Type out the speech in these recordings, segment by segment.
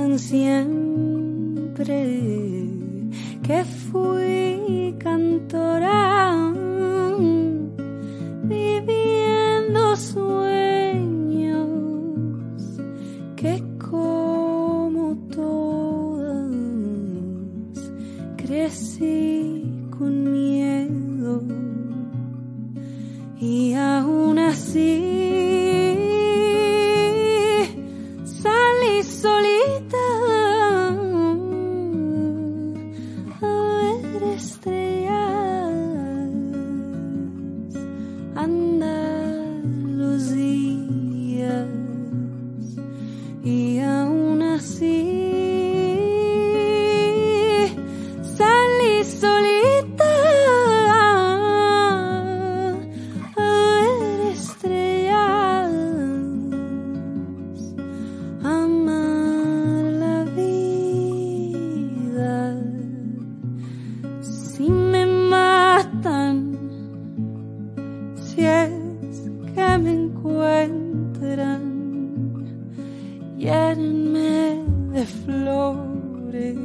recuerden siempre que fui cantora, viviendo sueños que como todas crecí con miedo y aún así salí solita a ver estrellas, Andalucías, y aún así salí solita a ver estrellas, amar la vida. Si me matan, si es que me encuentran, llénenme de flores,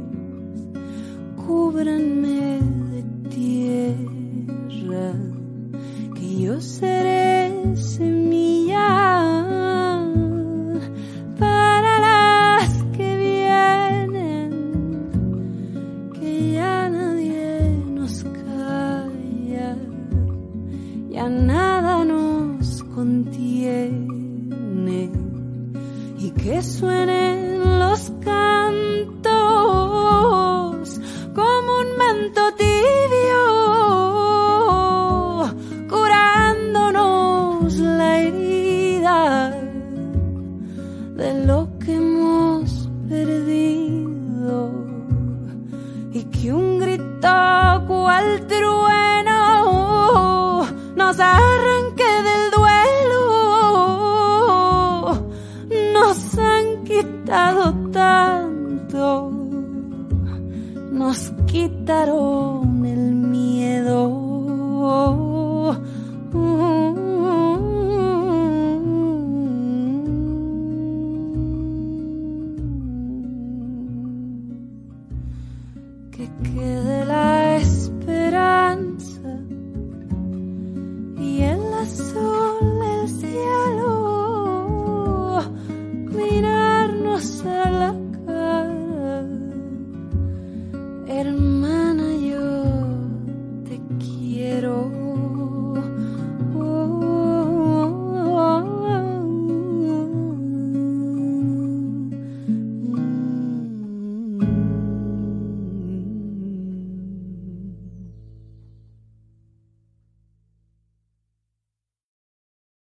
cúbranme de tierra, que yo seré semilla para las que vienen, que ya nadie nos calla, ya nada nos contiene, y que suenen los cantos como un manto tibio, curándonos la herida de lo que hemos perdido, y que un grito cual trueno nos arranque del duelo. Nos han quitado